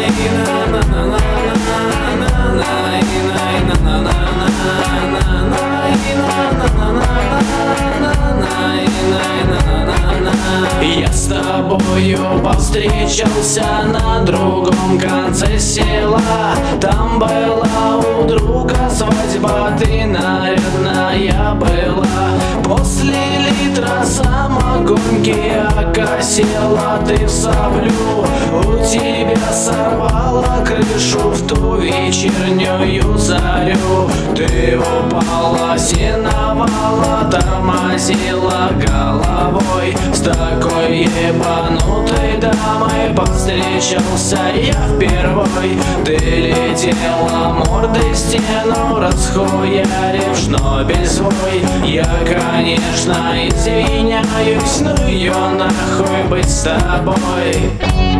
Я с тобою повстречался на другом конце села. Там была у друга свадьба, ты нарядная была. После литра самогонки окосела ты в соплю. У тебя сорвала крышу в ту вечернюю зарю. Ты упала, сеновала, тормозила головой. С такой ебанутой дамой повстречался я впервой. Ты летела мордой в стену, расхуярив шнобель свой. Я, конечно, извиняюсь, но ее нахуй быть с тобой.